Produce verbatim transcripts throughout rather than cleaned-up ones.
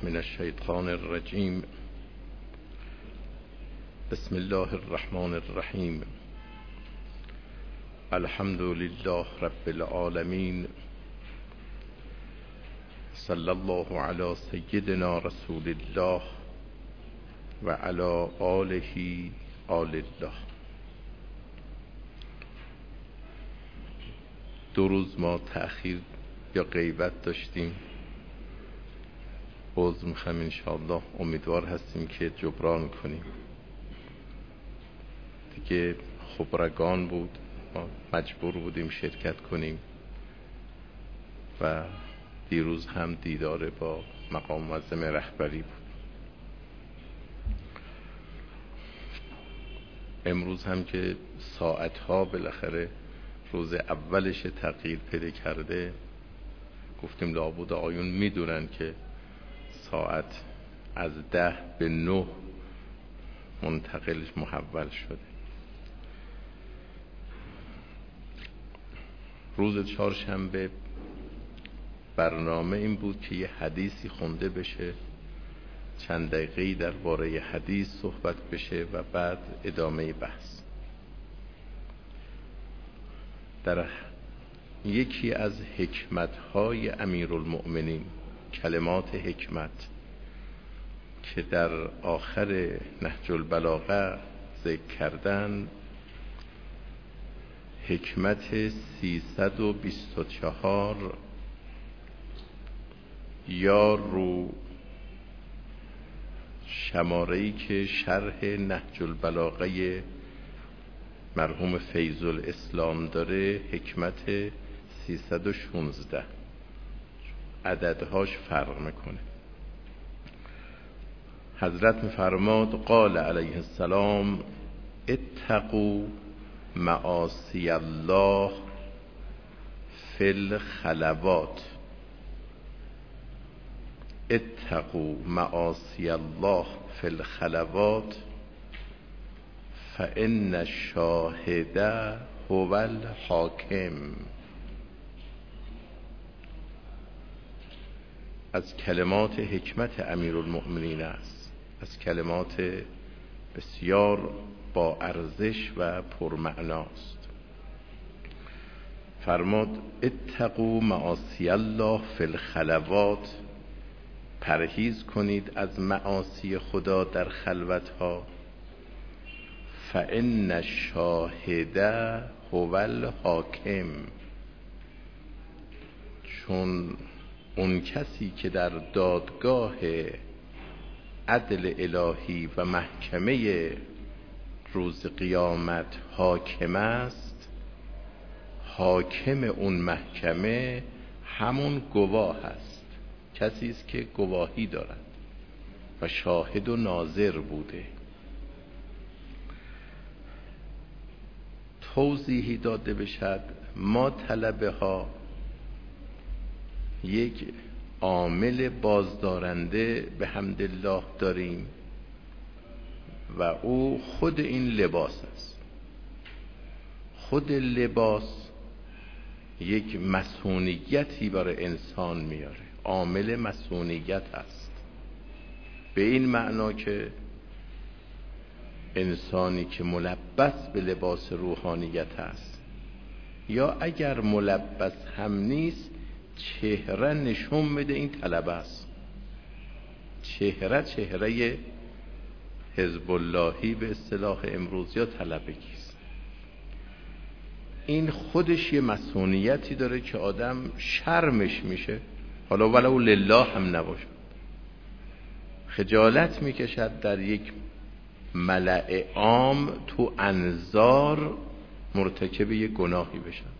من الشیطان الرجیم. بسم الله الرحمن الرحیم. الحمد لله رب العالمین. صلی الله علی سیدنا رسول الله و علی آله آل الله. دو روز ما تأخیر یا غیبت داشتیم. عذر میخوام، انشاءالله امیدوار هستیم که جبران کنیم. دیگه خبرگان بود، ما مجبور بودیم شرکت کنیم و دیروز هم دیدار با مقام معظم رهبری بود. امروز هم که ساعتها بالاخره روز اولش تغییر پیدا کرده، گفتیم لابد آیون میدونن که ساعت از ده به نه منتقلش محول شده. روز چهارشنبه برنامه این بود که یه حدیثی خونده بشه، چند دقیقه‌ای درباره حدیث صحبت بشه و بعد ادامه بحث. در یکی از حکمت‌های امیرالمؤمنین، کلمات حکمت که در آخر نهج البلاغه ذکر کردن، حکمت سیصد و بیست و چهار یا رو شماره‌ای که شرح نهج البلاغه مرحوم فیض الاسلام داره، حکمت سیصد و شانزده. عددهاش فرق میکنه. حضرت میفرماد قال علیه السلام اتقوا معاصی الله فی الخلوات. اتقوا معاصی الله فی الخلوات فان الشاهد هو الحاکم. از کلمات حکمت امیرالمؤمنین است، از کلمات بسیار با ارزش و پرمعناست. فرماد اتقوا معاصی الله فی الخلوات، پرهیز کنید از معاصی خدا در خلوتها. فان الشاهد هو الحاکم، چون اون کسی که در دادگاه عدل الهی و محکمه روز قیامت حاکم است، حاکم اون محکمه همون گواه است، کسی است که گواهی دارد و شاهد و ناظر بوده. توضیحی داده بشد، ما طلبه ها یک عامل بازدارنده به حمدالله داریم و او خود این لباس است. خود لباس یک مسئولیتی برای انسان میاره، عامل مسئولیت است. به این معنا که انسانی که ملبس به لباس روحانیت است، یا اگر ملبس هم نیست، چهره نشون میده این طلبه است. چهره چهره حزب اللهی به اصطلاح امروز یا طلبگی است. این خودش یه مسئولیتی داره که آدم شرمش میشه، حالا ولو لله هم نباشد، خجالت میکشد در یک ملأ عام تو انظار مرتکب یک گناهی بشد.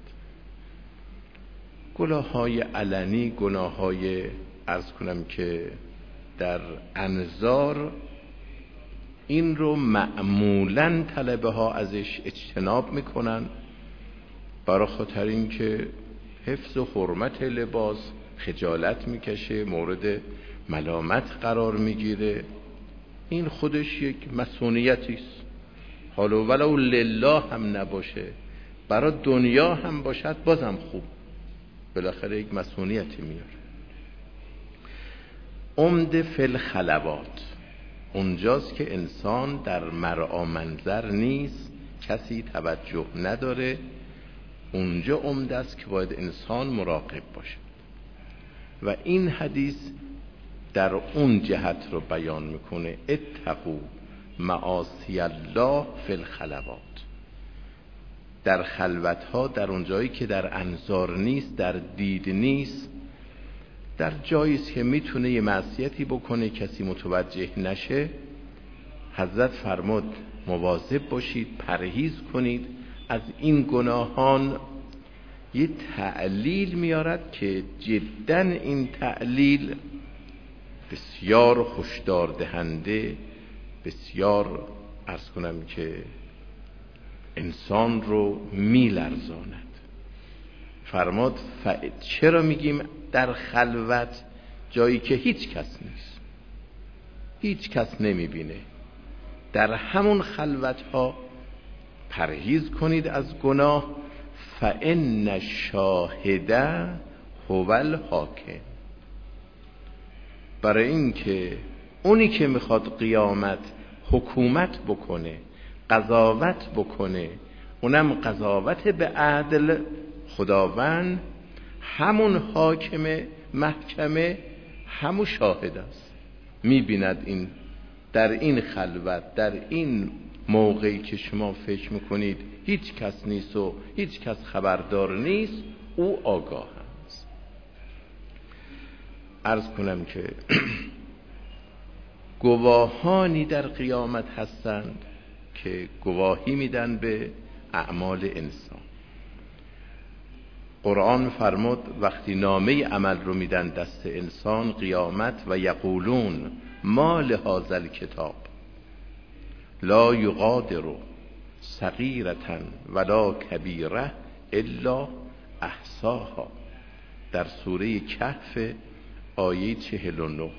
گناه های علنی، گناه های عرض کنم که در انظار، این رو معمولاً طلبه ها ازش اجتناب میکنن، برای خاطر این که حفظ و حرمت لباس، خجالت میکشه، مورد ملامت قرار میگیره. این خودش یک مسئولیتی است، حالا ولو لله هم نباشه، برای دنیا هم باشد بازم خوب، بالاخره یک مسئولیتی میاره. عمده فی الخلوات، اونجاست که انسان در مرعا منظر نیست، کسی توجه نداره، اونجا عمده است که باید انسان مراقب باشه. و این حدیث در اون جهت رو بیان میکنه، اتقوا معاصی الله فی الخلوات، در خلوت ها، در اون جایی که در انظار نیست، در دید نیست، در جایی است که میتونه یه معصیتی بکنه کسی متوجه نشه، حضرت فرمود مواظب باشید، پرهیز کنید از این گناهان. یه تعلیل میارد که جدا این تعلیل بسیار هشدار دهنده، بسیار عرض کنم که انسان رو میلرزاند. فرمود ف... چرا میگیم در خلوت، جایی که هیچ کس نیست، هیچ کس نمیبینه، در همون خلوت ها پرهیز کنید از گناه. فإن الشاهد هو الحاکم، برای این که اونی که میخواد قیامت حکومت بکنه، قضاوت بکنه، اونم قضاوت به عدل، خداوند همون حاکم محکمه، همون شاهد است، میبیند این در این خلوت، در این موقعی که شما فکر میکنید هیچ کس نیست و هیچ کس خبردار نیست، او آگاه است. عرض کنم که گواهانی در قیامت هستند که گواهی میدن به اعمال انسان. قرآن فرمود وقتی نامه عمل رو میدن دست انسان قیامت، و یقولون ما لهذا الکتاب لا یغادر صغیرة ولا کبیرة الا احصاها، در سوره کهف آیه چهل و نه.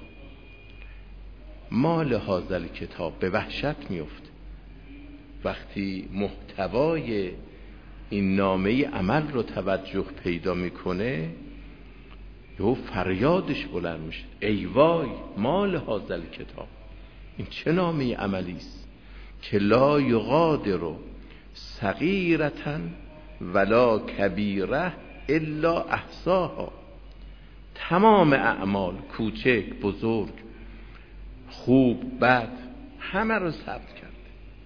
ما لهذا الکتاب، به وحشت میفته وقتی محتوای این نامه عمل رو توجه پیدا میکنه، یهو فریادش بلند میشه، ای وای ما لهذا الکتاب، این چه نامه عملی است که لا یغادر صغیرة ولا کبیرة الا احصاها، تمام اعمال کوچک بزرگ، خوب بد، همه رو ثبت کرده،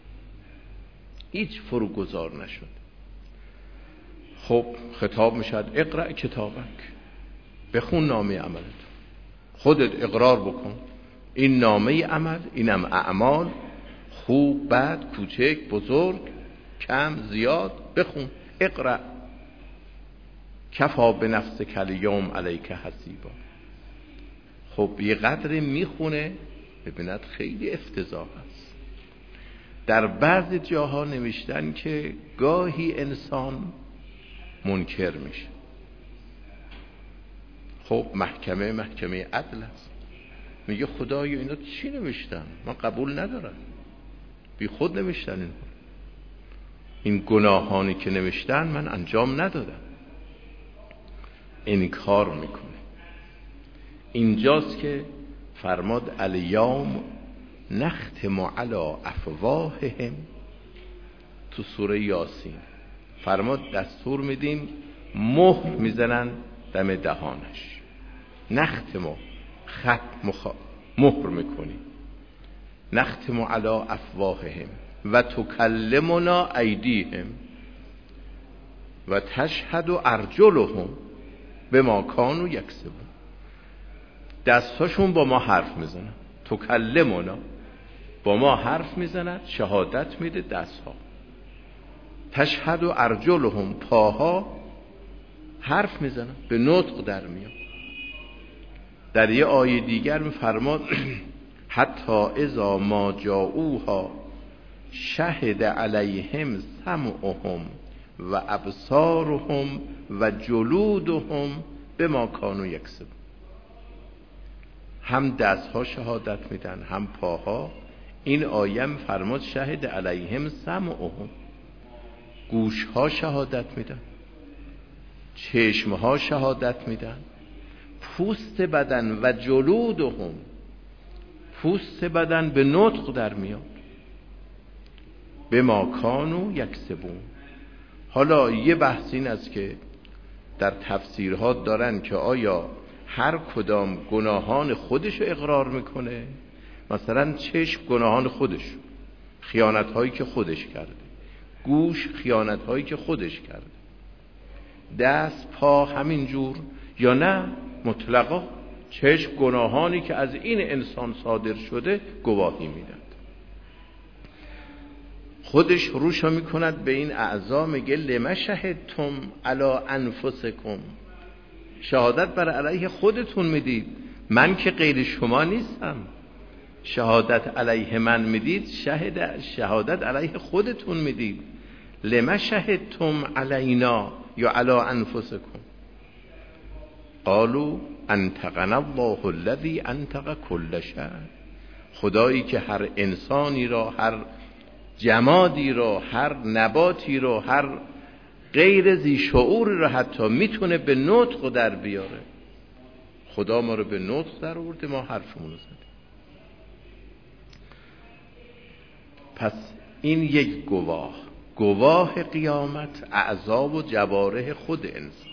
هیچ فروگذار نشد. خب خطاب میشد اقرأ کتابک، بخون نامه عملت، خودت اقرار بکن این نامه عمل، اینم اعمال، خوب بد کوچک بزرگ کم زیاد، بخون، اقرأ کفا بنفسک الیوم علیک حسیبا. خب یه قدر میخونه، ببیند خیلی افتضاح است. در بعض جاها نوشتن که گاهی انسان منکر میشه. خب محکمه محکمه عدل است، میگه خدایا اینا چی نوشتن، من قبول ندارم، بی خود نوشتن این این گناهانی که نوشتن من انجام ندادم، انکار میکنه. اینجاست که فرماد الیوم نختم علی افواههم، تو سوره یاسین فرماد دستور میدیم مهر میزنن دم دهانش، نختم خط مخ... مهر میکنیم، نختم علی افواههم و تکلمنا ایدیهم و تشهد ارجلهم بما کانوا یکسبون. دستاشون با ما حرف میزنن، تکلمنا با ما حرف میزنن، شهادت میده دستها، تشهد ارجلهم پاها حرف میزنن، به نطق در میاد. در یه آیه دیگر میفرماد حتی اذا ما جاءوها شهد علیهم سمعهم و ابصارهم و جلودهم بما کانوا یکسبون. هم دستها شهادت میدن هم پاها. این آیه فرماد شهد علیهم سمعهم، گوشها شهادت میدن، چشمها شهادت میدن، پوست بدن و جلودهم، پوست بدن به نطق در میاد، به ما کانوا یکسبون. حالا یه بحث این است که در تفسیرها دارن که آیا هر کدام گناهان خودشو اقرار میکنه؟ مثلا چشم گناهان خودش، خیانت هایی که خودش کرده، گوش خیانت هایی که خودش کرده، دست پا همینجور، یا نه مطلقا چشم گناهانی که از این انسان صادر شده گواهی میدن. خودش روشا میکند به این اعضا، میگه لما شهدتم علی انفسکم، شهادت بر علیه خودتون میدید، من که غیر شما نیستم. شهادت علیه من میدید، شهد شهادت علیه خودتون میدید. لما شهدتم علینا یا علی انفسکم قالوا انطقنا الله الذی انطق کل شیء. خدایی که هر انسانی را، هر جمادی را، هر نباتی را، هر غیر ذی شعوری را حتی میتونه به نطق در بیاره. خدا ما رو به نطق در آورده، ما حرفمون رو زدیم. پس این یک گواه، گواه قیامت اعضا و جوارح خود انسان.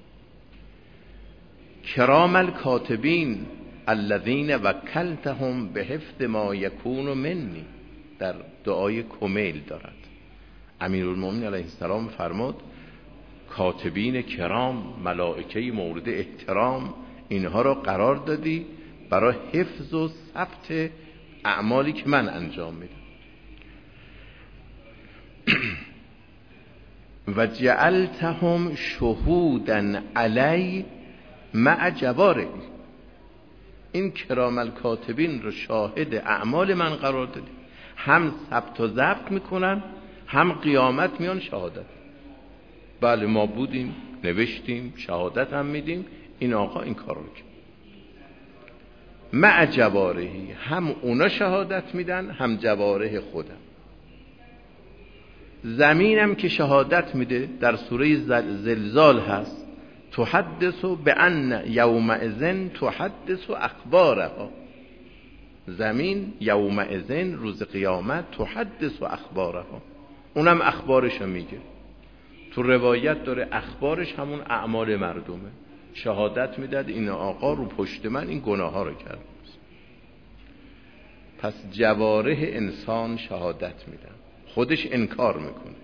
کرام الکاتبین الذین وکلتهم به حفظ ما یکون منی، در دعای کمیل دارد. امیرالمومنین علیه السلام فرمود کاتبین کرام، ملائکه مورد احترام، اینها را قرار دادی برای حفظ و ثبت اعمالی که من انجام میدم. و جعلتهم شهودا علی مع جواره، این کرام الکاتبین رو شاهد اعمال من قرار دادی، هم ثبت و ضبط میکنن، هم قیامت میان شهادت. بله ما بودیم، نوشتیم، شهادت هم میدیم، این آقا این کار رو کرد. مع جوارحی، هم اونا شهادت میدن، هم جوارح خودم. زمینم که شهادت میده، در سوره زلزال هست، تحدث بأن یومئذ تحدث اخبارها. زمین یومئذ، روز قیامت، تحدث اخبارها، اونم اخبارشو میگه. تو روایت داره اخبارش همون اعمال مردمه، شهادت میداد این آقا رو پشت من این گناه ها رو کرد. پس جوارح انسان شهادت میدن، خودش انکار میکنه.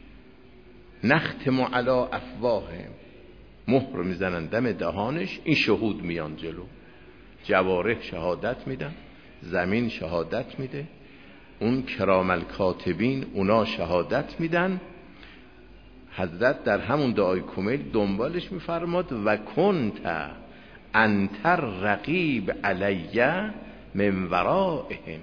نختم علی افواههم، مهر میزنن دم دهانش، این شهود میان جلو. جوارح شهادت میدن، زمین شهادت میده، اون کرام الکاتبین اونا شهادت میدن. حضرت در همون دعای کمیل دنبالش میفرماد و کنت انت رقیب علیه من ورائهم،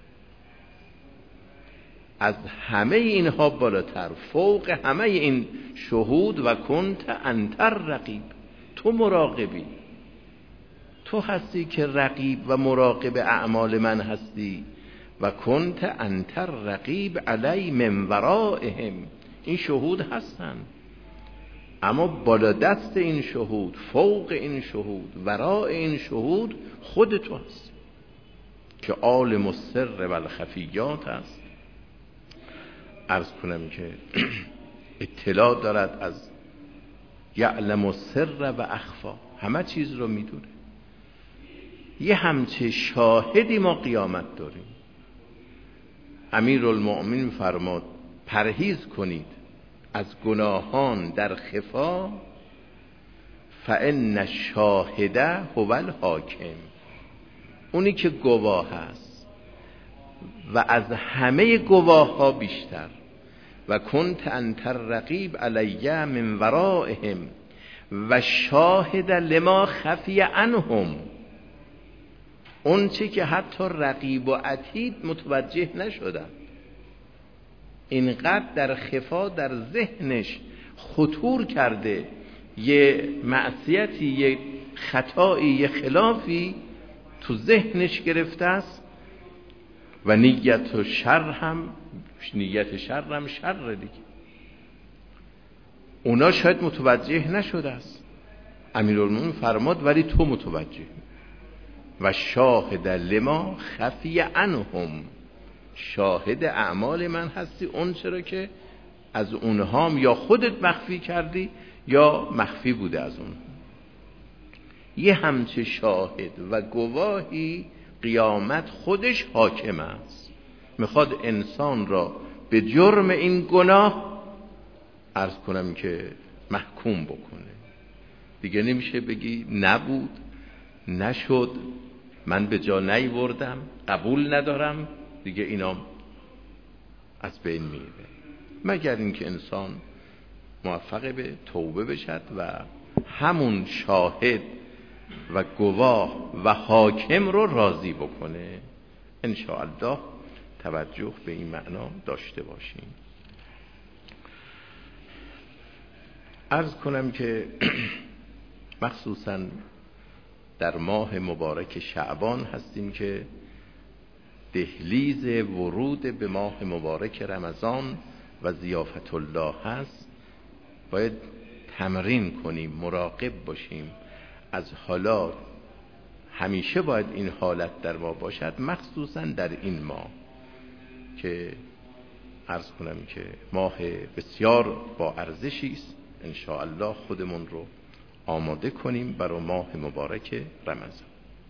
از همه اینها بالاتر، فوق همه این شهود، و کنت انت رقیب، تو مراقبی، تو هستی که رقیب و مراقب اعمال من هستی. و کنت انت رقیب علی من ورائهم، این شهود هستن، اما بالا دست این شهود، فوق این شهود، ورای این شهود خود تو هست که عالم السر و الخفیات هست. عرض کنم که اطلاع دارد از یعلم السر و اخفا، همه چیز رو میدونه. یه همچه شاهدی ما قیامت داریم. امیرالمؤمنین فرمود پرهیز کنید از گناهان در خفا، فان الشاهد هو الحاکم، اونی که گواه هست و از همه گواه ها بیشتر. و کنت انت رقیب علیه من ورائهم و شاهد لما خفی عنهم، اون چی که حتی رقیب و عتید متوجه نشدن، اینقدر در خفا در ذهنش خطور کرده، یه معصیتی، یه خطایی، یه خلافی تو ذهنش گرفته است. و نیت شر هم، نیت شر هم شر دیگه، اونا شاید متوجه نشده است، امیرالمومنین فرماد ولی تو متوجه و شاهد لما خفی عنهم، شاهد اعمال من هستی، اون چرا که از اونهام یا خودت مخفی کردی یا مخفی بوده از اون. یه همچه شاهد و گواهی قیامت خودش حاکم است، میخواد انسان را به جرم این گناه عرض کنم که محکوم بکنه. دیگه نمیشه بگی نبود، نشد، من به جا نیوردم، قبول ندارم، دیگه اینا از بین میره، مگر اینکه انسان موفق به توبه بشد و همون شاهد و گواه و حاکم رو راضی بکنه. ان شاء الله توجه به این معنا داشته باشیم. عرض کنم که مخصوصاً در ماه مبارک شعبان هستیم که دهلیز ورود به ماه مبارک رمضان و ضیافت الله هست. باید تمرین کنیم، مراقب باشیم از حالات. همیشه باید این حالت در ما باشد، مخصوصاً در این ماه که عرض کنم که ماه بسیار با ارزشی است. ان شاء الله خودمون رو آماده کنیم برای ماه مبارک رمضان.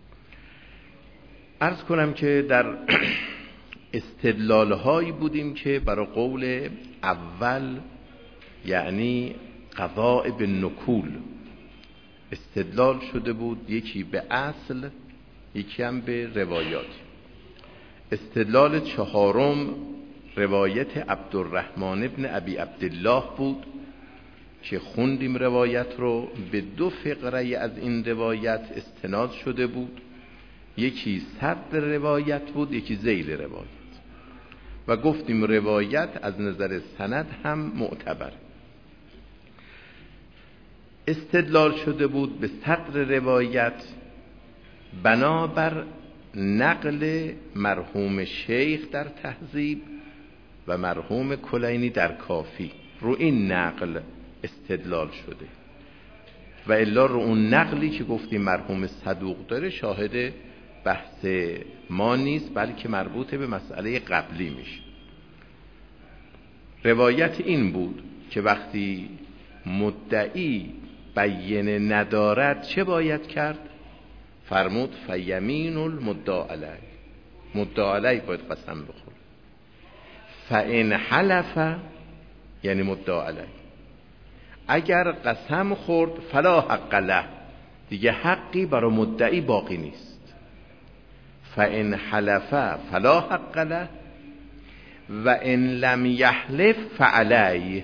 عرض کنم که در استدلال هایی بودیم که برای قول اول، یعنی قضاء بالنکول، استدلال شده بود، یکی به اصل، یکی هم به روایات. استدلال چهارم روایت عبدالرحمن ابن ابی عبدالله بود که خوندیم روایت رو. به دو فقره از این روایت استناد شده بود، یکی صدر روایت بود، یکی ذیل روایت، و گفتیم روایت از نظر سند هم معتبر. استدلال شده بود به صدر روایت بنابر نقل مرحوم شیخ در تهذیب و مرحوم کلینی در کافی، رو این نقل استدلال شده، و الا رو اون نقلی که گفتیم مرحوم صدوق داره شاهد بحث ما نیست، بلکه مربوط به مسئله قبلی میشه. روایت این بود که وقتی مدعی بیینه ندارد چه باید کرد؟ فرمود فیمین المدعی علیه، مدعی علیه باید قسم بخور. فان حلف، یعنی مدعی علیه، اگر قسم خورد فلا حق له، دیگه حقی برای مدعی باقی نیست. فان حلف فلا حق له و ان لم یحلف فعلیه،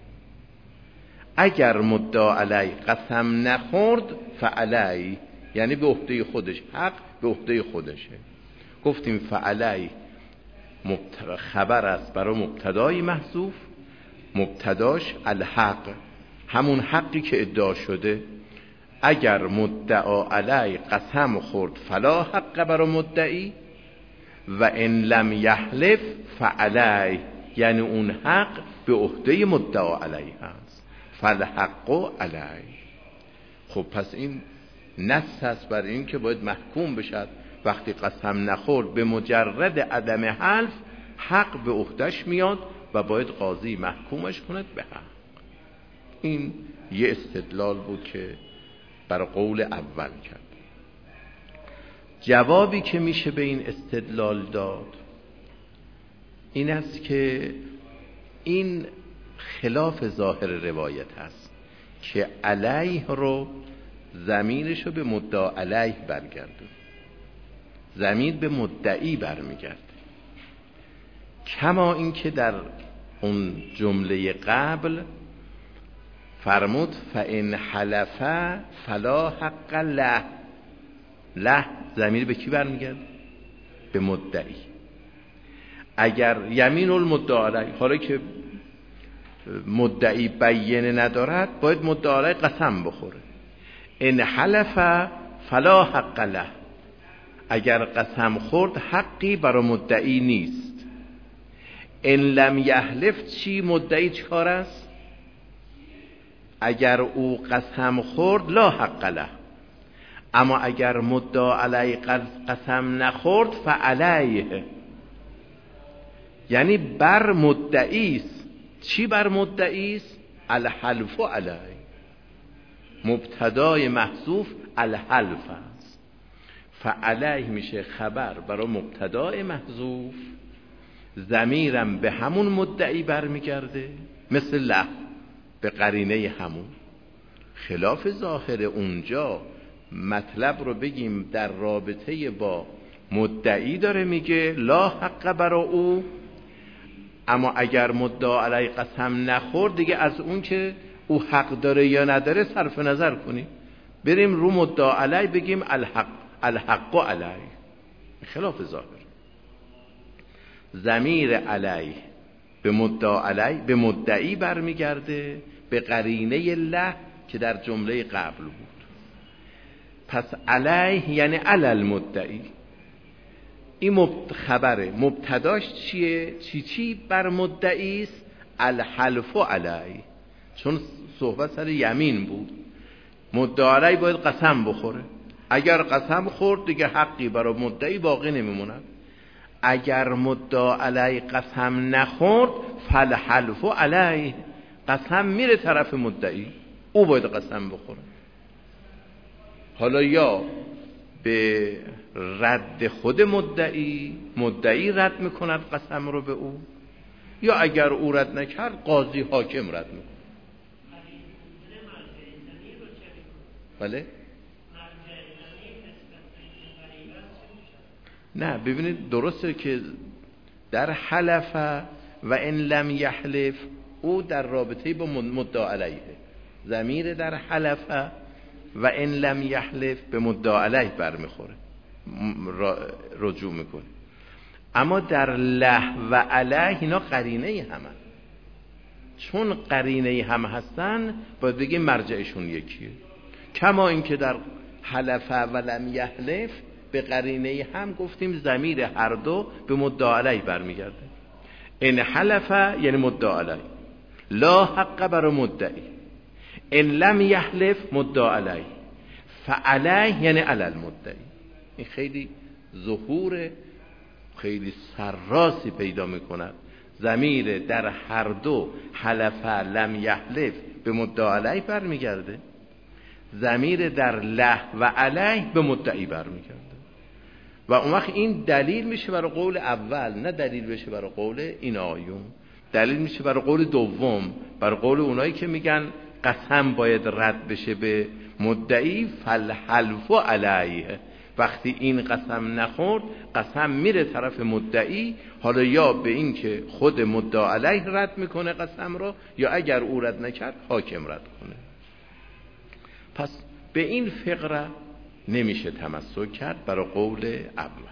اگر مدعی علیه قسم نخورد فعلیه، یعنی به عهده خودش، حق به عهده خودشه. گفتیم فعلیه خبر است برای مبتدای محذوف، مبتداش الحق، همون حقی که ادعا شده. اگر مدعا علی قسم خورد فلا حق برای مدعی و ان لم یحلف فعلی، یعنی اون حق به عهده مدعا علی هست، فالحق علی. خب پس این نص هست بر این که باید محکوم بشد وقتی قسم نخورد، به مجرد عدم حلف حق به عهدهش میاد و باید قاضی محکومش کند به حق. این یه استدلال بود که بر قول اول کرد. جوابی که میشه به این استدلال داد این است که این خلاف ظاهر روایت هست که علیه رو ضمیرش رو به مدعا علیه برگردون، ضمیر به مدعی برمیگرده، کما این که در اون جمله قبل فرمود فان حلف فلا حق له، له ضمیر به کی برمیگرده؟ به مدعی. اگر یمین المدعی علیه، حالا که مدعی بیینه ندارد باید مدعی علیه قسم بخوره. ان حلف فلا حق له، اگر قسم خورد حقی برای مدعی نیست. ان لم یحلف چی؟ مدعی چیکار است؟ اگر او قسم خورد لا حق له، اما اگر مدعا علیه قسم نخورد فعلیه، یعنی بر مدعیست. چی بر مدعیست؟ الحلف علیه، مبتدای محذوف الحلف است. فعلیه میشه خبر برای مبتدای محذوف، ضمیرم به همون مدعی برمیگرده، مثل له به قرینه همون. خلاف ظاهر اونجا مطلب رو بگیم در رابطه با مدعی داره میگه لا حق برا او، اما اگر مدعا علیه قسم نخورد دیگه از اون که او حق داره یا نداره صرف نظر کنیم، بریم رو مدعا علیه بگیم الحق الحق علیه. خلاف ظاهر. ضمیر علیه به مدعا علیه به مدعی برمیگرده به قرینه له که در جمله قبل بود. پس علیه یعنی علی المدعی. این خبره، مبتداش چیه؟ چی چی بر مدعی است؟ الحلف علیه، چون صحبت سر یمین بود. مدعا علیه باید قسم بخوره، اگر قسم خورد دیگه حقی برای مدعی باقی نمیموند. اگر مدعا علیه قسم نخورد فالحلف علیه، قسم میره طرف مدعی، او باید قسم بخوره. حالا یا به رد خود مدعی، مدعی رد میکند قسم رو به او، یا اگر او رد نکرد قاضی حاکم رد میکند. بله؟ نه ببینید درسته که در حلف و ان لم یحلف او در رابطه با مدعا علیه، ضمیر در حلف و ان لم یحلف به مدعا علیه برمیخوره، رجوع میکنه. اما در له و علیه اینا قرینه همه، چون قرینه هم هستن باید بگیم مرجعشون یکیه. کما اینکه در حلف و لم یحلف به قرینه هم گفتیم ضمیر هر دو به مدعا علیه برمیگرده. ان حلف یعنی مدعا علیه، لا حق بر مدعی، ان لم یحلف مدعا علیه، فعلیه یعنی علی المدعی. این خیلی ظهور خیلی سراسی پیدا میکند. ضمیر در هر دو حلف لم یحلف به مدعا علیه برمیگرده، ضمیر در له و علیه به مدعی برمیگرده. و اون وقت این دلیل میشه برای قول اول، نه دلیل بشه برای قول این آیون. دلیل میشه برای قول دوم، برای قول اونایی که میگن قسم باید رد بشه به مدعی، فالحلف علیه. وقتی این قسم نخورد قسم میره طرف مدعی، حالا یا به این که خود مدعا علیه رد میکنه قسم رو، یا اگر او رد نکرد حاکم رد کنه. پس به این فقره نمیشه تمسک کرد برای قول اول.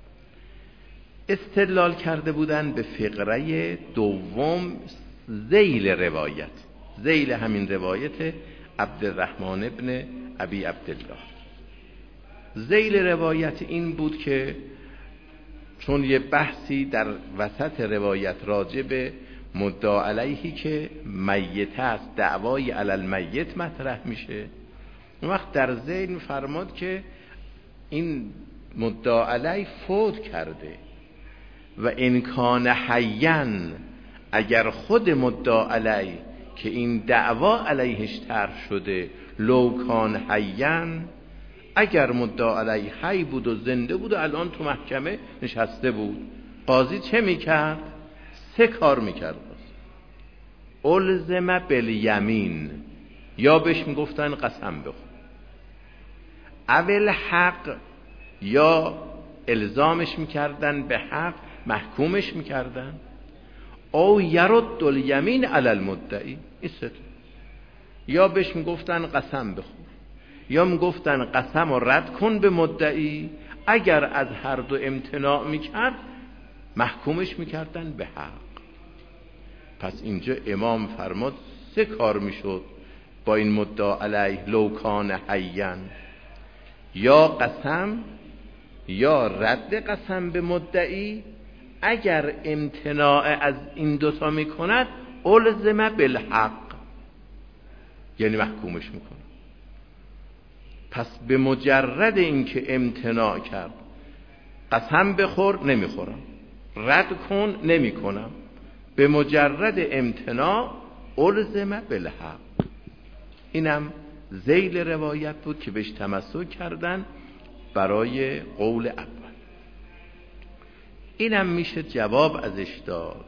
استدلال کرده بودن به فقره دوم ذیل روایت، ذیل همین روایت عبدالرحمن ابن ابی عبدالله. ذیل روایت این بود که چون یه بحثی در وسط روایت راجع به مدعا علیهی که میت است، دعوای علی المیت مطرح میشه، اون وقت در ذیل فرماد که این مدعا علیه فوت کرده و ان کان حیا، اگر خود مدعا علیه که این دعوا علیهش طرح شده لو کان حیا، اگر مدعا علیه حی بود و زنده بود و الان تو محکمه نشسته بود، قاضی چه میکرد؟ سه کار میکرد. الزم بالیمین، یا بهش میگفتن قسم بخور، اول حق، یا الزامش میکردن به حق، محکومش میکردن، او یرد الیمین علی المدعی. این سه، یا بهش میگفتن قسم بخور، یا میگفتن قسم رو رد کن به مدعی، اگر از هر دو امتناع میکرد محکومش میکردن به حق. پس اینجا امام فرماد سه کار میشد با این مدعا علیه لو کان حیا، یا قسم، یا رد قسم به مدعی، اگر امتناع از این دوتا میکند الزم بالحق، یعنی محکومش میکنم. پس به مجرد اینکه امتناع کرد، قسم بخور نمیخورم، رد کن نمیکنم، به مجرد امتناع الزم بالحق. اینم ذیل روایت بود که بهش تمسک کردن برای قول اول. اینم میشه جواب ازش داد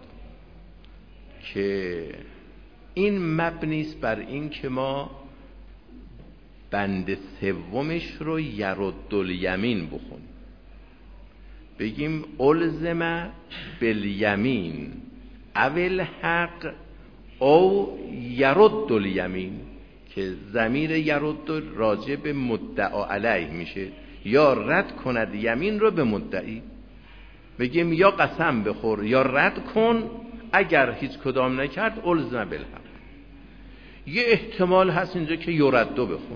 که این مبنی است بر این که ما بند سومش رو یرد الیمین بخونیم، بگیم الزم بالیمین اول حق او یرد الیمین، که ضمیر یرد راجع به مدعا علیه میشه، یا رد کند یمین رو به مدعی. بگیم یا قسم بخور یا رد کن، اگر هیچ کدام نکرد الزم بالحق. یه احتمال هست اینجا که یردو بخون،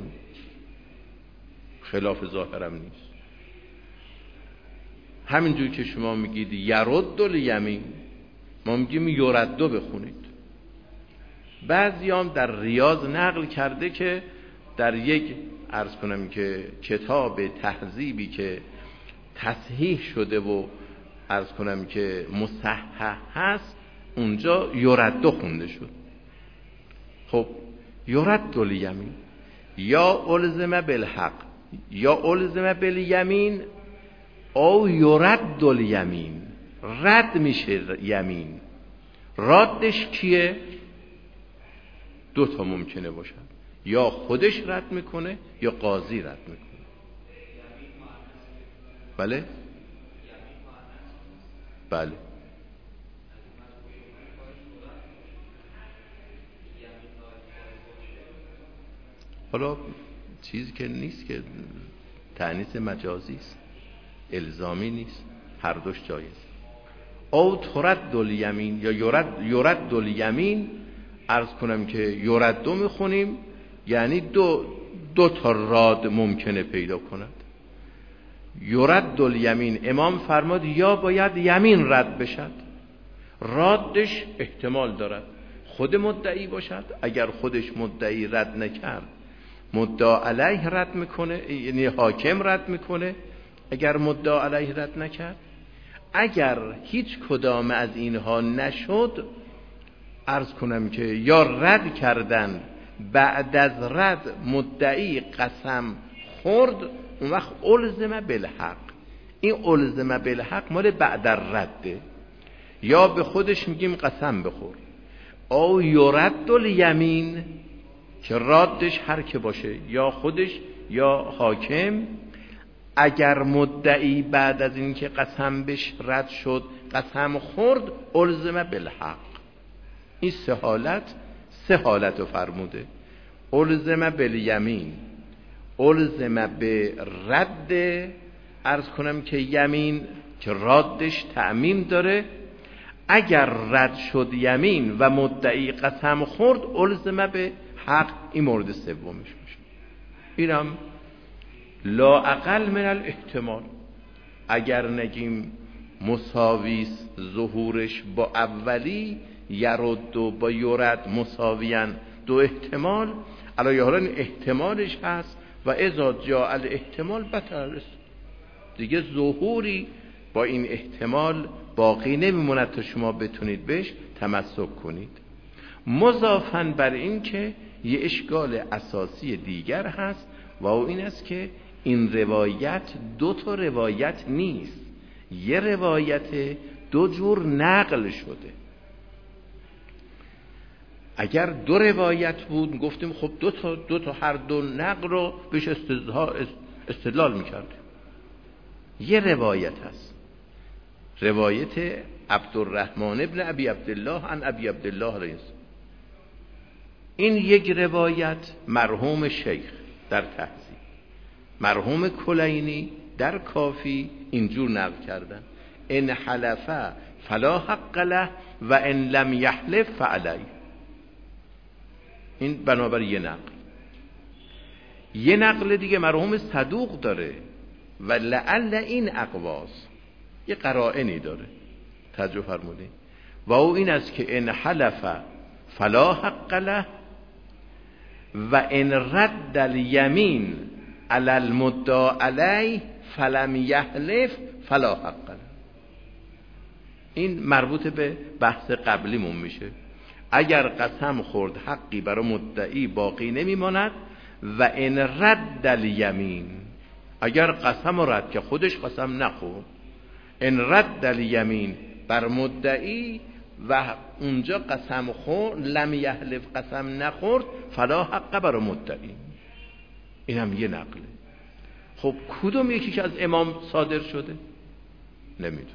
خلاف ظاهرم نیست. همینجور که شما میگید یرد الیمین، ما میگیم یردو بخونید. بعضی هم در ریاض نقل کرده که در یک عرض کنم که کتاب تهذیبی که تصحیح شده و عرض کنم که مصحح هست، اونجا یردو خونده شد. خب یرد الیمین یا الزم بالحق یا الزم بالیمین او یرد الیمین، رد میشه یمین. ردش کیه؟ دو تا ممکنه باشد، یا خودش رد میکنه یا قاضی رد میکنه. بله بله حالا چیزی که نیست که تأنیث مجازی است، الزامی نیست، هر دوش جایز. او ترد الیمین یا یرد یرد الیمین، عرض کنم که یردو میخونیم یعنی دو دو تا راد ممکنه پیدا کند. یرد الیمین امام فرماد یا باید یمین رد بشد، رادش احتمال دارد خود مدعی باشد، اگر خودش مدعی رد نکرد مدعا علیه رد میکنه، یعنی حاکم رد میکنه اگر مدعا علیه رد نکرد. اگر هیچ کدام از اینها نشد، عرض کنم که یا رد کردن، بعد از رد مدعی قسم خورد، اون وقت الزم بالحق. این الزم بالحق مال بعد رده، یا به خودش میگیم قسم بخور. او یرد الیمین که رادش هر که باشه، یا خودش یا حاکم، اگر مدعی بعد از این که قسم بش رد شد قسم خورد، الزم بالحق. این سه حالت سه حالت رو فرموده: الزم بالیمین، الزم به رد، عرض کنم که یمین که رادش تعمیم داره، اگر رد شد یمین و مدعی قسم خورد الزم به حق. این مورد سومش میشه. اینم لا اقل من الاحتمال. اگر نگیم مساویس ظهورش با اولی، یرد و با یرد مساویان، دو احتمال، علی حالا این احتمالش هست و اذا جاء الاحتمال بطل است. دیگه ظهوری با این احتمال باقی نمیموند تا شما بتونید بهش تمسک کنید. مضافاً بر این که یه اشکال اساسی دیگر هست و این است که این روایت دو تا روایت نیست، یه روایت دو جور نقل شده. اگر دو روایت بود گفتیم خب دو تا دو تا هر دو نقل رو بهش استدلال میکردیم. یه روایت هست، روایت عبدالرحمن ابن ابی عبدالله عن ابی عبدالله علیه السلام. این یک روایت مرحوم شیخ در تهذیب، مرحوم کلینی در کافی اینجور نقل کردن: ان حلف فلا حق له و ان لم یحلف فعلی. این بنابر یه نقل. یه نقل دیگه مرحوم صدوق داره و لعل این اقواس، یه قرائنی داره، توجه فرمودین، و او این است که ان حلف فلا حق له و ان رد الیمین علی المدعی علیه فلم یحلف فلا حق له. این مربوط به بحث قبلیمون میشه. اگر قسم خورد حقی برای مدعی باقی نمیماند. و ان رد الیمین، اگر قسم رد که خودش قسم نخورد، ان رد الیمین بر مدعی و اونجا قسم خورد، لم یحلف قسم نخورد، فلا حق برای مدعی. این هم یه نقله. خب کدوم یکی که از امام صادر شده؟ نمیدونم.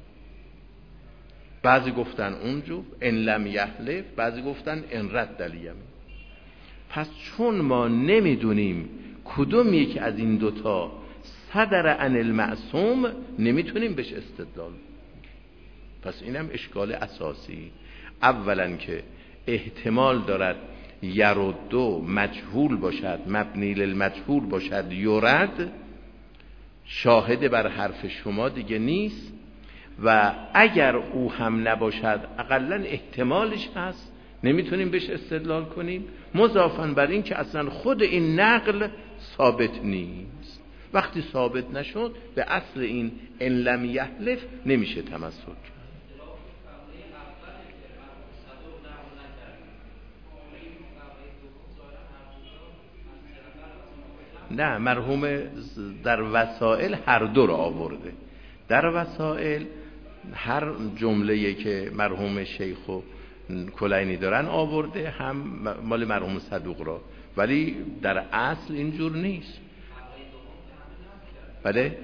بعضی گفتن اونجا ان لم یحلف، بعضی گفتن ان رد الیمین. پس چون ما نمیدونیم کدوم یکی از این دوتا صدر عن المعصوم، نمیتونیم بهش استدلال. پس اینم اشکال اساسی. اولا که احتمال دارد یردو مجهول باشد، مبنی للمجهول باشد، یرد شاهد بر حرف شما دیگه نیست، و اگر او هم نباشد اقلا احتمالش هست، نمیتونیم بهش استدلال کنیم. مضافاً بر این که اصلا خود این نقل ثابت نیست. وقتی ثابت نشد به اصل این ان لم یحلف نمیشه تمسک. نه، مرحوم در وسائل هر دو رو آورده. در وسائل هر جمله‌ای که مرحوم شیخ و کلینی دارن آورده، هم مال مرحوم صدوق را، ولی در اصل اینجور نیست. بله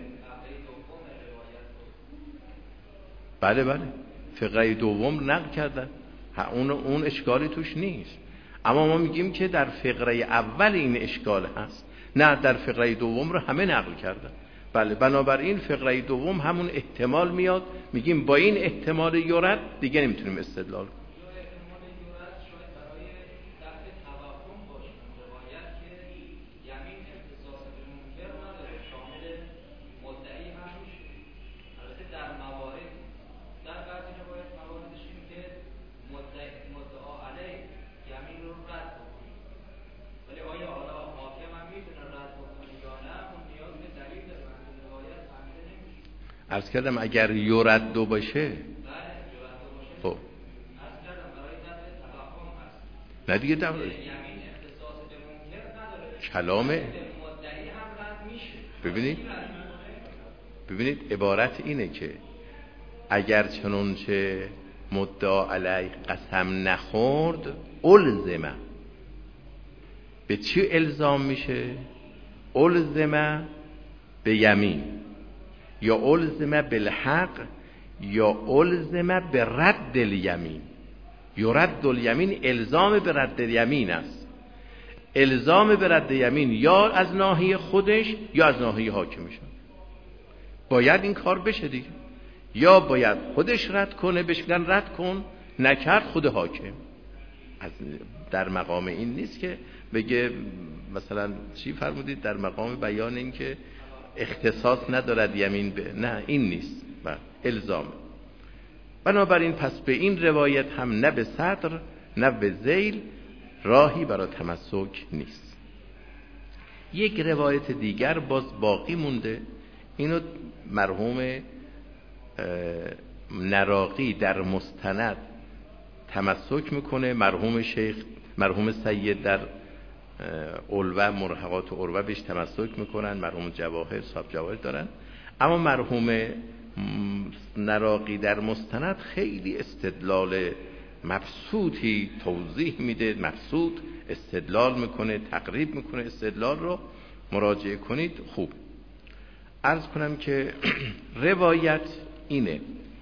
بله بله فقره دوم نقل کردن، اون اون اشکالی توش نیست. اما ما میگیم که در فقره اول این اشکال هست، نه در فقره دوم رو همه نقل کردن. بله، بنابراین فقره دوم همون احتمال میاد، میگیم با این احتمال یورد دیگه نمیتونیم استدلال کنیم. عرض کردم اگر یورد دو باشه، خب نه دیگه در کلامه. ببینید ببینید عبارت اینه که اگر چنانچه مدعا علیه قسم نخورد، الزمه. به چی الزام میشه؟ الزمه به یمین، یا الزمه بالحق، یا الزمه به رد الیمین. یرد الیمین الزام به رد الیمین است. الزام به رد یمین یا از ناحیه خودش یا از ناحیه حاکمشون. باید این کار بشه دیگه، یا باید خودش رد کنه، بهش میگن رد کن، نکرد خود حاکم. از در مقام این نیست که بگه مثلا چی فرمودید در مقام بیان این که اختصاص ندارد یمین به، نه این نیست، بله الزام. بنابراین پس به این روایت هم نه به صدر نه به ذیل راهی برای تمسک نیست. یک روایت دیگر باز باقی مونده، اینو مرحوم نراقی در مستند تمسک میکنه، مرحوم شیخ مرحوم سید در علوه مرحقات علوه بهش تمسک میکنن، مرحوم جواهر صاحب جواهر دارن. اما مرحوم نراقی در مستند خیلی استدلال مبسوطی توضیح میده، مبسوط استدلال میکنه، تقریب میکنه، استدلال رو مراجعه کنید. خوب عرض کنم که روایت اینه،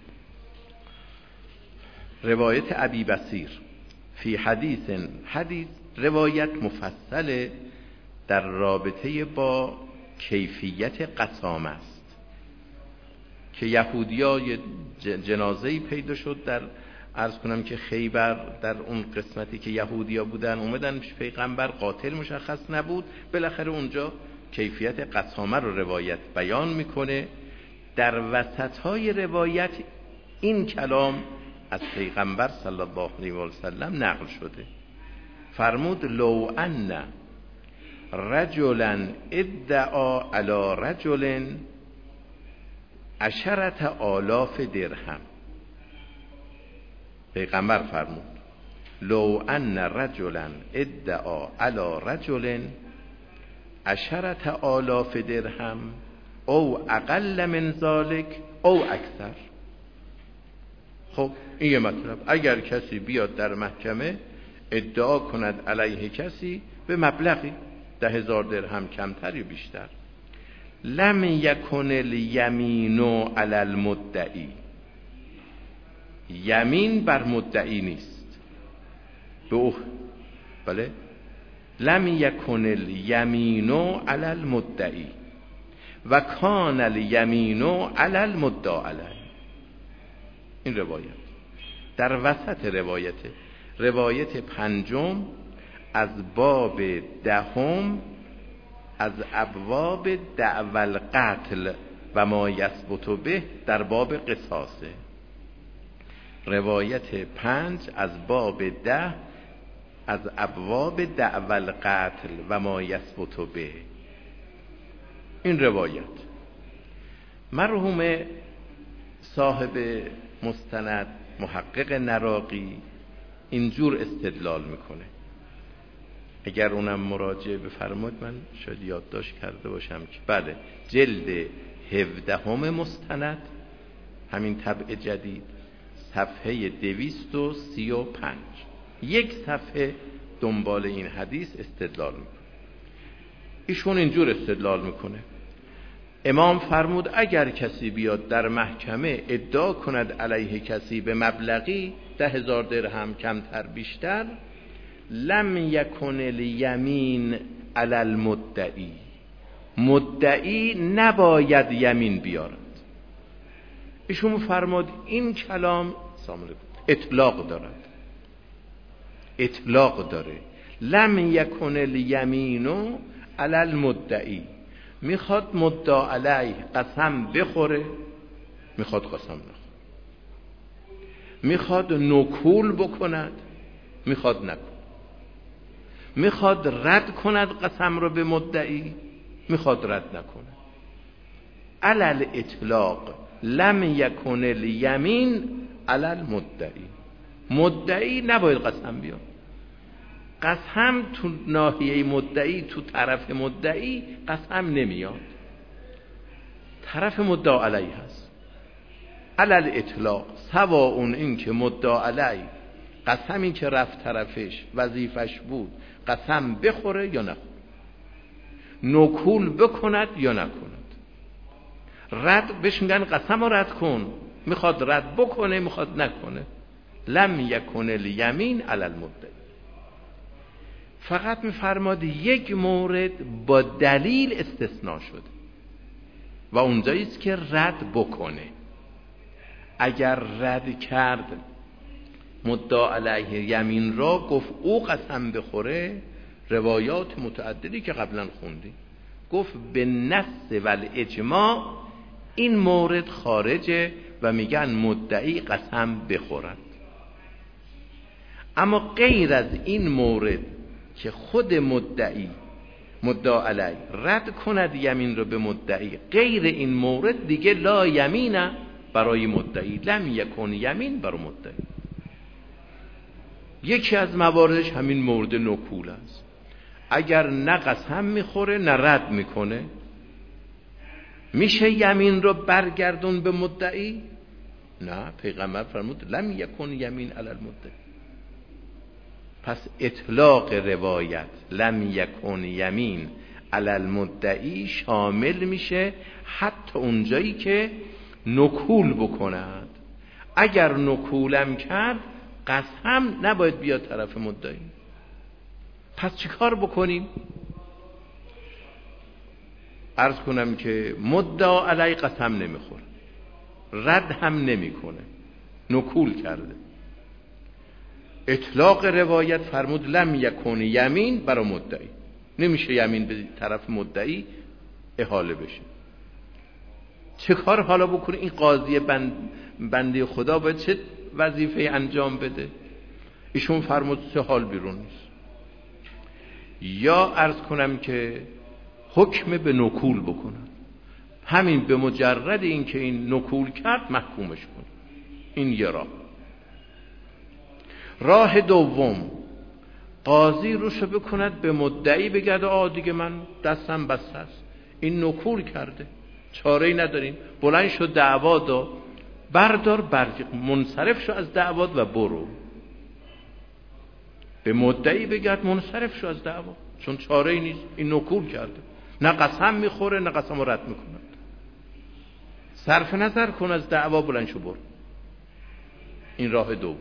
روایت ابی بصیر فی حدیث حدیث روایت مفصله در رابطه با کیفیت قسام است که یهودی‌ها جنازه‌ای پیدا شد در عرض کنم که خیبر، در اون قسمتی که یهودی‌ها بودن اومدن پیغمبر، قاتل مشخص نبود، بالاخره اونجا کیفیت قسامه رو روایت بیان میکنه. در وسط‌های روایت این کلام از پیغمبر صلی الله علیه و سلم نقل شده. فرمود لو ان رجلا ادعا علی رجل عشرت آلاف درهم. پیغمبر فرمود لو ان رجلا ادعا علی رجل عشرت آلاف درهم او اقل من ذلك او اکثر. خب این یه مطلب، اگر کسی بیاد در محکمه ادعا کند علیه کسی به مبلغی ده هزار درهم کمتر یا بیشتر، لم یکن الیمین علی المدعی، یمین بر مدعی نیست به او، بله، لم یکن الیمین علی المدعی و کان الیمین علی المدعی علیه. این روایت در وسط روایت روایت پنجم از باب دهم از ابواب دعوی القتل و ما یثبت به در باب قصاصه. روایت پنج از باب ده از ابواب دعوی القتل و ما یثبت به. این روایت مرحوم صاحب مستند محقق نراقی اینجور استدلال میکنه. اگر اونم مراجعه بفرماد من شاید یادداشت کرده باشم که بله جلد هفدهم مستند همین طبع جدید صفحه دویست و سی و پنج یک صفحه دنبال این حدیث استدلال میکنه. ایشون اینجور استدلال میکنه امام فرمود اگر کسی بیاد در محکمه ادعا کند علیه کسی به مبلغی ده هزار درهم کمتر بیشتر، لم یکن الیمین علی المدعی، مدعی نباید یمین بیارد. ایشون فرمود این کلام اطلاق دارد، اطلاق داره. لم یکن الیمین علی المدعی، میخواد مدعا علیه قسم بخوره، میخواد قسم نخوره، میخواد نکول بکند، میخواد نکند، میخواد رد کند قسم رو به مدعی، میخواد رد نکنه. علل اطلاق لم یکن الیمین علی المدعی، مدعی نباید قسم بیاد. قسم تو ناحیه مدعی، تو طرف مدعی قسم نمیاد، طرف مدعا علیه هست. علل اطلاق سواء این که مدعا علیه قسمی که رفت طرفش وظیفش بود قسم بخوره یا نخوره، نکول بکند یا نکند، رد بهش میگن قسم رو رد کن، میخواد رد بکنه میخواد نکنه. لم یکن الیمین علی المدعی. فقط میفرماد یک مورد با دلیل استثناء شده و اونجاییست که رد بکنه. اگر رد کرد مدعا علیه یمین را گفت او قسم بخوره، روایات متعددی که قبلا خوندیم گفت به نص و الاجماع این مورد خارجه و میگن مدعی قسم بخورد. اما غیر از این مورد که خود مدعی مدعا علیه رد کند یمین رو به مدعی، غیر این مورد دیگه لا یمینه برای مدعی، لم یکن یمین برای مدعی. یکی از مواردش همین مورد نکول است. اگر نه قسم میخوره نه رد میکنه، میشه یمین رو برگردون به مدعی؟ نه، پیغمبر فرمود لم یکن یمین علی المدعی. پس اطلاق روایت لم یکن یمین علی المدعی شامل میشه حتی اونجایی که نکول بکند. اگر نکولم کرد قسم نباید بیاد طرف مدعی. پس چی کار بکنیم؟ عرض کنم که مدعا علی قسم نمیخوره، رد هم نمیکنه، نکول کرده. اطلاق روایت فرمود لم یکن یمین برای مدعی، نمیشه یمین به طرف مدعی احاله بشه. چه کار حالا بکنه؟ این قاضی بند بنده خدا باید چه وظیفه انجام بده؟ ایشون فرمود سه حال بیرون نیست. یا عرض کنم که حکم به نکول بکنن، همین به مجرد این که این نکول کرد محکومش کن. این یه راه. راه دوم، قاضی روشو بکند به مدعی بگرده آ دیگه من دستم بسته است، این نکول کرده، چاره‌ای ندارین، بلند شد دعوا دا، بردار برگ منصرف شو از دعوات و برو. به مدعی بگرد منصرف شو از دعوا، چون چاره‌ای نیست، این نکول کرده، نه قسم میخوره نه قسم رو رد میکند. صرف نظر کن از دعوا، بلند شو برو. این راه دوم.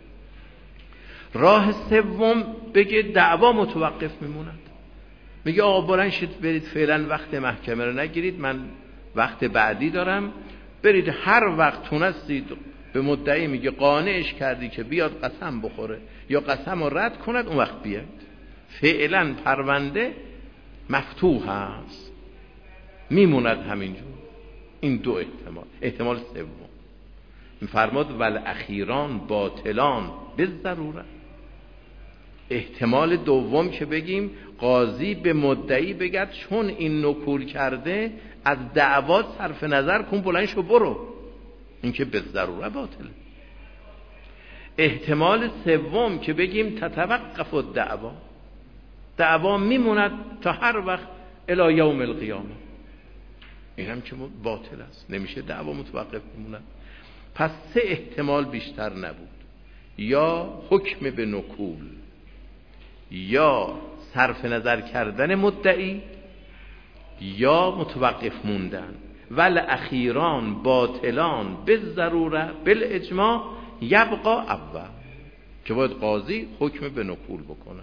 راه سوم بگه دعوا متوقف میموند، میگه آقا بلند شید برید فعلا وقت محکمه رو نگیرید، من وقت بعدی دارم، برید هر وقت تونستید. به مدعی میگه قانعش کردی که بیاد قسم بخوره یا قسم رو رد کند، اون وقت بیاد. فعلا پرونده مفتوح هست، میموند همینجور. این دو احتمال. احتمال سوم فرماد والاخیران باطلان بالضروره. احتمال دوم که بگیم قاضی به مدعی بگد چون این نکول کرده از دعوات صرف نظر کن، بلند شو برو، این که به ضروره باطله. احتمال سوم که بگیم تتوقف الدعوا، دعوا میموند تا هر وقت الی یوم القیامه، این هم که باطل است، نمیشه دعوا متوقف بموند. پس سه احتمال بیشتر نبود، یا حکم به نکول، یا صرف نظر کردن مدعی، یا متوقف موندن. والاخیران باطلان بالضروره بالاجماع یبقا اول، که باید قاضی حکم به نکول بکنه،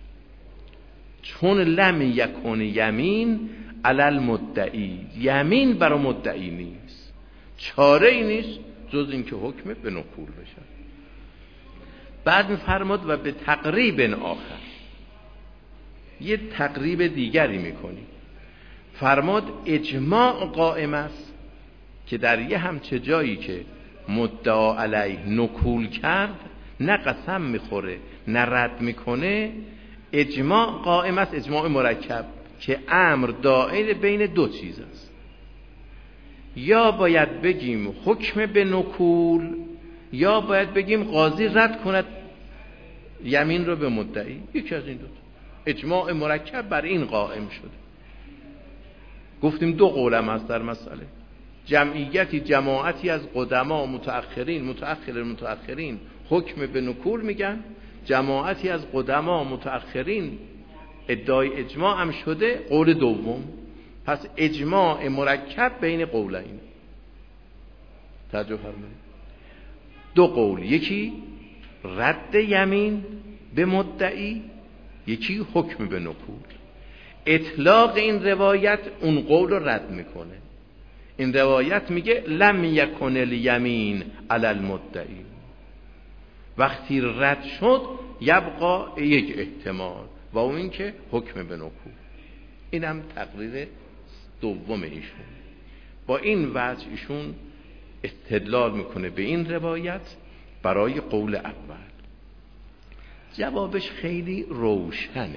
چون لم یکن یمین علی المدعی، یمین برای مدعی نیست، چاره ای نیست جز این که حکم به نکول بشه. بعد میفرماد و به تقریب آخر، یه تقریب دیگری میکنی. فرماد اجماع قائم است که در یه همچه جایی که مدعا علیه نکول کرد، نه قسم میخوره نه رد میکنه، اجماع قائم است، اجماع مرکب، که امر دائر بین دو چیز است. یا باید بگیم حکم به نکول، یا باید بگیم قاضی رد کند یمین رو به مدعی. یکی از این دو تا. اجماع مرکب بر این قائم شده. گفتیم دو قولم هست در مسئله. جمعیتی جماعتی از قدما متأخرین، متأخر متأخرین حکم به نکول میگن، جماعتی از قدما متأخرین ادعای اجماع هم شده، قول دوم. پس اجماع مرکب بین قولین. توجه فرمایید. دو قول، یکی رد یمین به مدعی، یکی حکم به نکول. اطلاق این روایت اون قول رو رد میکنه. این روایت میگه لم یکن الیمین علی المدعی، وقتی رد شد یبقا یک احتمال و اون این که حکم به نکول. این هم تقریر دوم ایشون. با این وجه ایشون استدلال میکنه به این روایت برای قول اول. جوابش خیلی روشنه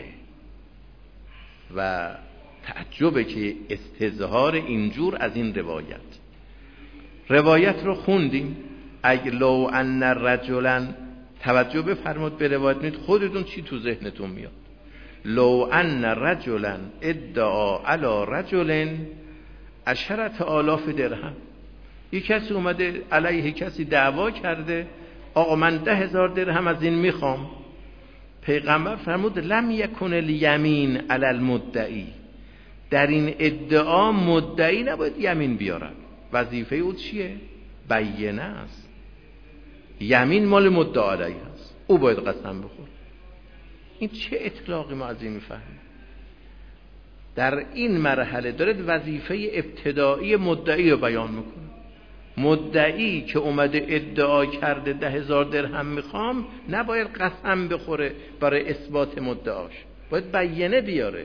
و تعجبه که استظهار اینجور از این روایت. روایت رو خوندیم، اگه لو ان رجلا، توجه بفرمود به روایت، میاد خودتون چی تو ذهنتون میاد. لو ان رجلا ادعا علی رجل عشرة آلاف درهم، یک کسی اومده علیه کسی دعوا کرده، آقا من ده هزار درهم از این میخوام. پیغمبر فرمود لم یکن الیمین علی المدعی، در این ادعا مدعی نباید یمین بیارد. وظیفه او چیه؟ بینه است. یمین مال مدعا علیه است، او باید قسم بخور. این چه اطلاقی ما از این میفهمیم؟ در این مرحله داره وظیفه ابتدایی مدعی رو بیان میکنه. مدعی که اومده ادعا کرده ده هزار درهم میخوام، نباید قسم بخوره برای اثبات مدعاش، باید بینه بیاره.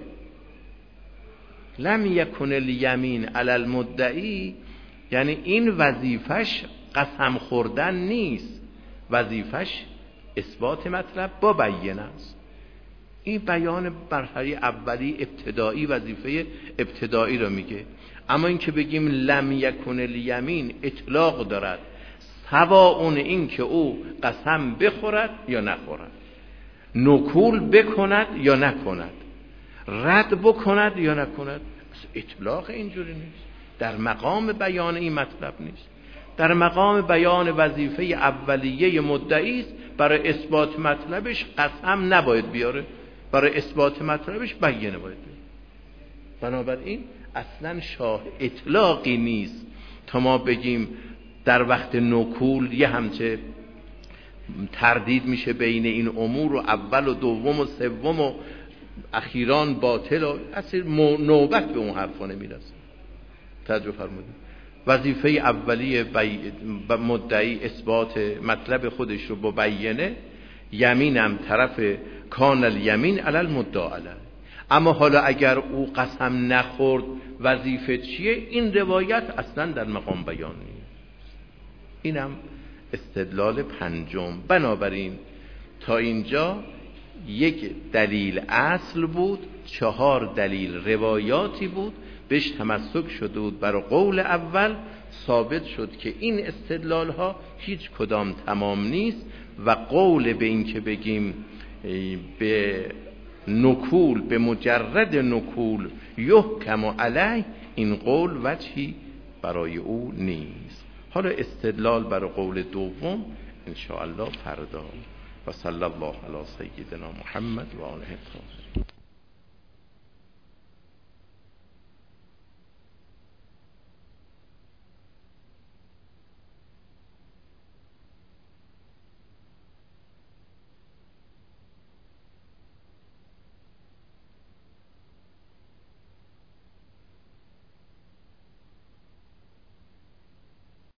لم یکن الیمین علی المدعی یعنی این وظیفش قسم خوردن نیست، وظیفش اثبات مطلب با بینه است. این بیان مرحله اولی ابتدایی، وظیفه ابتدایی رو میگه. اما این که بگیم لم یکن الیمین اطلاق دارد، سواء این که او قسم بخورد یا نخورد، نکول بکند یا نکند، رد بکند یا نکند، اطلاق اینجوری نیست. در مقام بیان این مطلب نیست. در مقام بیان وظیفه اولیه مدعی است. برای اثبات مطلبش قسم نباید بیاره، برای اثبات مطلبش بیانه باید بیاره. بنابراین اصلا شاه اطلاقی نیست تا ما بگیم در وقت نکول یه همچه تردید میشه بین این امور و اول و دوم و سوم و اخیران باطل و اصلا نوبت به اون حرفا نمیرسه. توجه فرمودید. وظیفه اولیه بی... مدعی اثبات مطلب خودش رو با بیانه، یمینم طرف کان الیمین علی المدعی علیه. اما حالا اگر او قسم نخورد وظیفه چیه؟ این روایت اصلا در مقام بیان نیست. اینم استدلال پنجم. بنابراین تا اینجا یک دلیل اصل بود، چهار دلیل روایاتی بود، بهش تمسک شده بود. برای قول اول ثابت شد که این استدلال ها هیچ کدام تمام نیست و قول به این که بگیم به نکول، به مجرد نکول یحکم علیه، این قول وجهی برای او نیست. حالا استدلال برای قول دوم ان شاء الله فردا. و صلی الله علی سیدنا محمد و آله الطاهرین.